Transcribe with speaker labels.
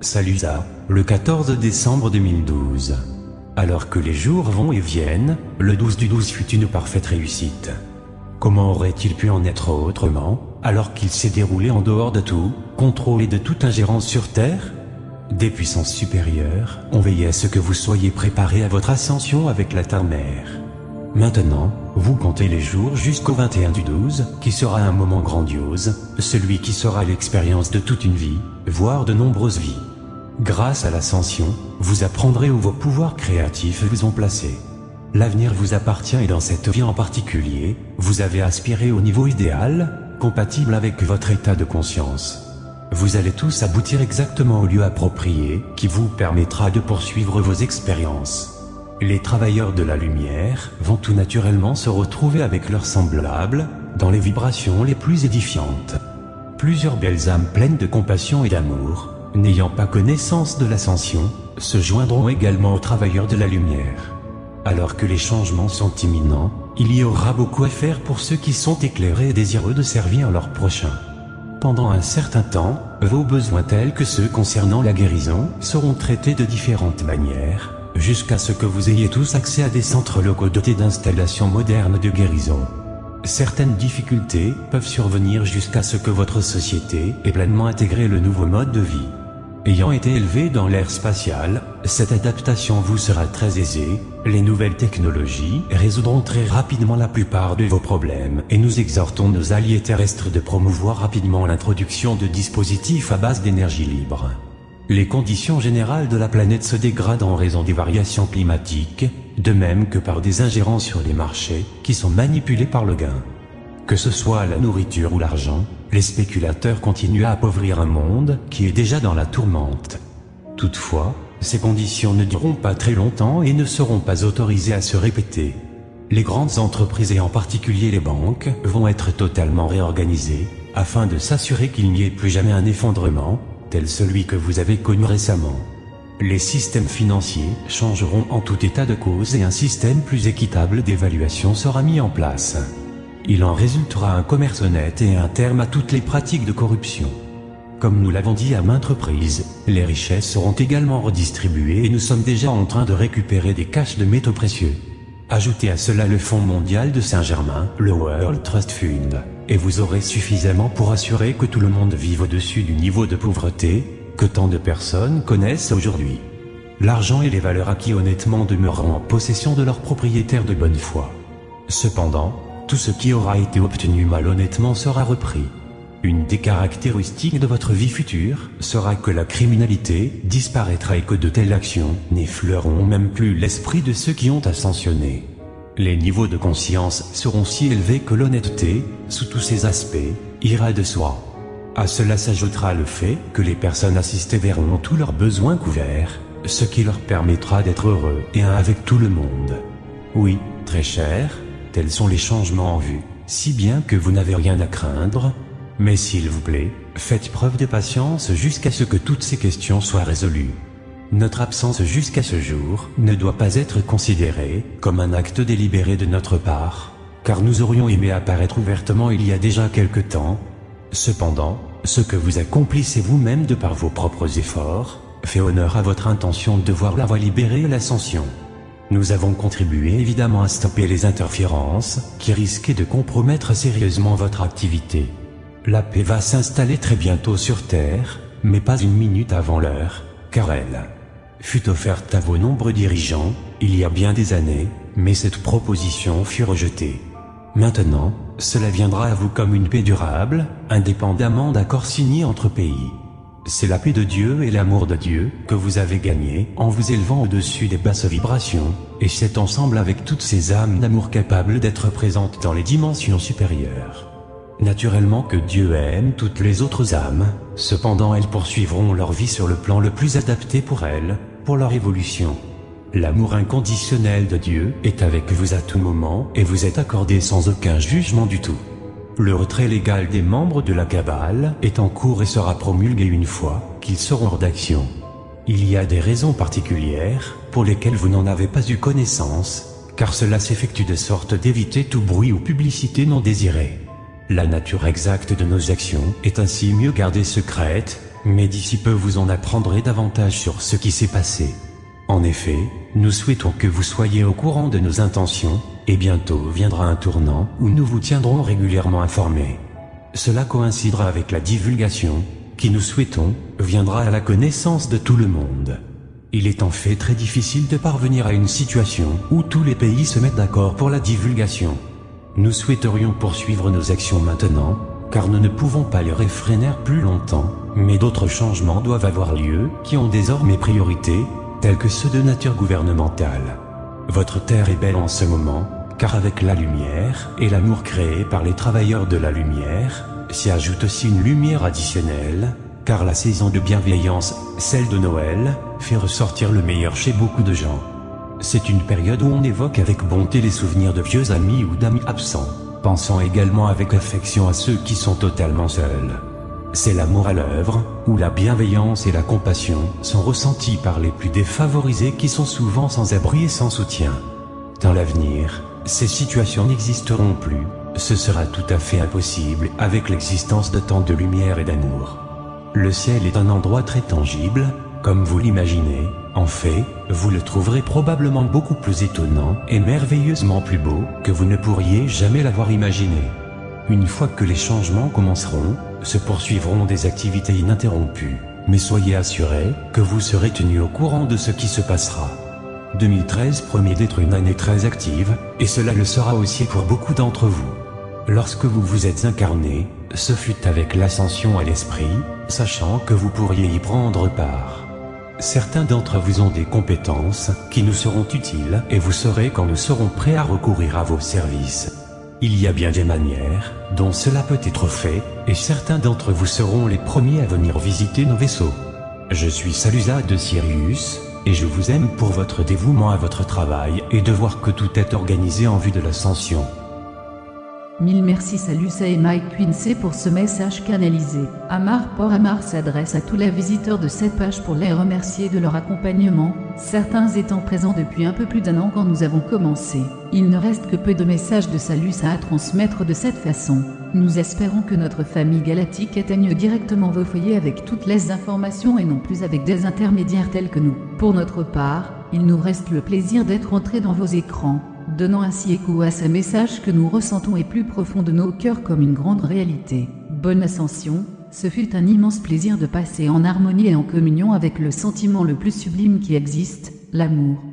Speaker 1: Salusa, le 14 décembre 2012. Alors que les jours vont et viennent, le 12 du 12 fut une parfaite réussite. Comment aurait-il pu en être autrement, alors qu'il s'est déroulé en dehors de tout contrôle et de toute ingérence sur Terre? Des puissances supérieures ont veillé à ce que vous soyez préparés à votre ascension avec la Terre-Mère. Maintenant, vous comptez les jours jusqu'au 21 du 12, qui sera un moment grandiose, celui qui sera l'expérience de toute une vie, voire de nombreuses vies. Grâce à l'ascension, vous apprendrez où vos pouvoirs créatifs vous ont placé. L'avenir vous appartient et dans cette vie en particulier, vous avez aspiré au niveau idéal, compatible avec votre état de conscience. Vous allez tous aboutir exactement au lieu approprié, qui vous permettra de poursuivre vos expériences. Les travailleurs de la lumière vont tout naturellement se retrouver avec leurs semblables, dans les vibrations les plus édifiantes. Plusieurs belles âmes pleines de compassion et d'amour, n'ayant pas connaissance de l'ascension, se joindront également aux travailleurs de la lumière. Alors que les changements sont imminents, il y aura beaucoup à faire pour ceux qui sont éclairés et désireux de servir leur prochain. Pendant un certain temps, vos besoins tels que ceux concernant la guérison seront traités de différentes manières, jusqu'à ce que vous ayez tous accès à des centres locaux dotés d'installations modernes de guérison. Certaines difficultés peuvent survenir jusqu'à ce que votre société ait pleinement intégré le nouveau mode de vie. Ayant été élevé dans l'ère spatiale, cette adaptation vous sera très aisée, les nouvelles technologies résoudront très rapidement la plupart de vos problèmes et nous exhortons nos alliés terrestres de promouvoir rapidement l'introduction de dispositifs à base d'énergie libre. Les conditions générales de la planète se dégradent en raison des variations climatiques, de même que par des ingérences sur les marchés qui sont manipulés par le gain. Que ce soit la nourriture ou l'argent, les spéculateurs continuent à appauvrir un monde qui est déjà dans la tourmente. Toutefois, ces conditions ne dureront pas très longtemps et ne seront pas autorisées à se répéter. Les grandes entreprises et en particulier les banques vont être totalement réorganisées, afin de s'assurer qu'il n'y ait plus jamais un effondrement, tel celui que vous avez connu récemment. Les systèmes financiers changeront en tout état de cause et un système plus équitable d'évaluation sera mis en place. Il en résultera un commerce honnête et un terme à toutes les pratiques de corruption. Comme nous l'avons dit à maintes reprises, les richesses seront également redistribuées et nous sommes déjà en train de récupérer des caches de métaux précieux. Ajoutez à cela le Fonds mondial de Saint-Germain, le World Trust Fund, et vous aurez suffisamment pour assurer que tout le monde vive au-dessus du niveau de pauvreté que tant de personnes connaissent aujourd'hui. L'argent et les valeurs acquis honnêtement demeureront en possession de leurs propriétaires de bonne foi. Cependant, tout ce qui aura été obtenu malhonnêtement sera repris. Une des caractéristiques de votre vie future sera que la criminalité disparaîtra et que de telles actions n'effleureront même plus l'esprit de ceux qui ont ascensionné. Les niveaux de conscience seront si élevés que l'honnêteté, sous tous ses aspects, ira de soi. À cela s'ajoutera le fait que les personnes assistées verront tous leurs besoins couverts, ce qui leur permettra d'être heureux et un avec tout le monde. Oui, très cher, tels sont les changements en vue, si bien que vous n'avez rien à craindre, mais s'il vous plaît, faites preuve de patience jusqu'à ce que toutes ces questions soient résolues. Notre absence jusqu'à ce jour ne doit pas être considérée comme un acte délibéré de notre part, car nous aurions aimé apparaître ouvertement il y a déjà quelque temps. Cependant, ce que vous accomplissez vous-même de par vos propres efforts, fait honneur à votre intention de voir la voie libérée et l'ascension. Nous avons contribué évidemment à stopper les interférences qui risquaient de compromettre sérieusement votre activité. La paix va s'installer très bientôt sur Terre, mais pas une minute avant l'heure, car elle fut offerte à vos nombreux dirigeants, il y a bien des années, mais cette proposition fut rejetée. Maintenant, cela viendra à vous comme une paix durable, indépendamment d'accords signés entre pays. C'est la paix de Dieu et l'amour de Dieu que vous avez gagné en vous élevant au-dessus des basses vibrations, et c'est ensemble avec toutes ces âmes d'amour capables d'être présentes dans les dimensions supérieures. Naturellement que Dieu aime toutes les autres âmes, cependant elles poursuivront leur vie sur le plan le plus adapté pour elles, pour leur évolution. L'amour inconditionnel de Dieu est avec vous à tout moment et vous est accordé sans aucun jugement du tout. Le retrait légal des membres de la Kabbale est en cours et sera promulgué une fois qu'ils seront hors d'action. Il y a des raisons particulières pour lesquelles vous n'en avez pas eu connaissance, car cela s'effectue de sorte d'éviter tout bruit ou publicité non désirée. La nature exacte de nos actions est ainsi mieux gardée secrète, mais d'ici peu vous en apprendrez davantage sur ce qui s'est passé. En effet, nous souhaitons que vous soyez au courant de nos intentions, et bientôt viendra un tournant où nous vous tiendrons régulièrement informés. Cela coïncidera avec la divulgation, qui nous souhaitons, viendra à la connaissance de tout le monde. Il est en fait très difficile de parvenir à une situation où tous les pays se mettent d'accord pour la divulgation. Nous souhaiterions poursuivre nos actions maintenant, car nous ne pouvons pas les réfréner plus longtemps, mais d'autres changements doivent avoir lieu qui ont désormais priorité, tels que ceux de nature gouvernementale. Votre terre est belle en ce moment, car avec la lumière et l'amour créé par les travailleurs de la lumière, s'y ajoute aussi une lumière additionnelle, car la saison de bienveillance, celle de Noël, fait ressortir le meilleur chez beaucoup de gens. C'est une période où on évoque avec bonté les souvenirs de vieux amis ou d'amis absents, pensant également avec affection à ceux qui sont totalement seuls. C'est l'amour à l'œuvre, où la bienveillance et la compassion sont ressenties par les plus défavorisés qui sont souvent sans abri et sans soutien. Dans l'avenir, ces situations n'existeront plus, ce sera tout à fait impossible avec l'existence de tant de lumière et d'amour. Le ciel est un endroit très tangible, comme vous l'imaginez. En fait, vous le trouverez probablement beaucoup plus étonnant et merveilleusement plus beau que vous ne pourriez jamais l'avoir imaginé. Une fois que les changements commenceront, se poursuivront des activités ininterrompues, mais soyez assurés que vous serez tenus au courant de ce qui se passera. 2013 promet d'être une année très active, et cela le sera aussi pour beaucoup d'entre vous. Lorsque vous vous êtes incarné, ce fut avec l'ascension à l'esprit, sachant que vous pourriez y prendre part. Certains d'entre vous ont des compétences qui nous seront utiles et vous saurez quand nous serons prêts à recourir à vos services. Il y a bien des manières dont cela peut être fait, et certains d'entre vous seront les premiers à venir visiter nos vaisseaux. Je suis Salusa de Sirius, et je vous aime pour votre dévouement à votre travail et de voir que tout est organisé en vue de l'ascension.
Speaker 2: Mille merci Salusa et Mike Quincy pour ce message canalisé. Amar Por Amar s'adresse à tous les visiteurs de cette page pour les remercier de leur accompagnement, certains étant présents depuis un peu plus d'1 an quand nous avons commencé. Il ne reste que peu de messages de Salusa à transmettre de cette façon. Nous espérons que notre famille galactique atteigne directement vos foyers avec toutes les informations et non plus avec des intermédiaires tels que nous. Pour notre part, il nous reste le plaisir d'être entrés dans vos écrans, donnant ainsi écho à ces messages que nous ressentons et plus profond de nos cœurs comme une grande réalité. Bonne ascension, ce fut un immense plaisir de passer en harmonie et en communion avec le sentiment le plus sublime qui existe, l'amour.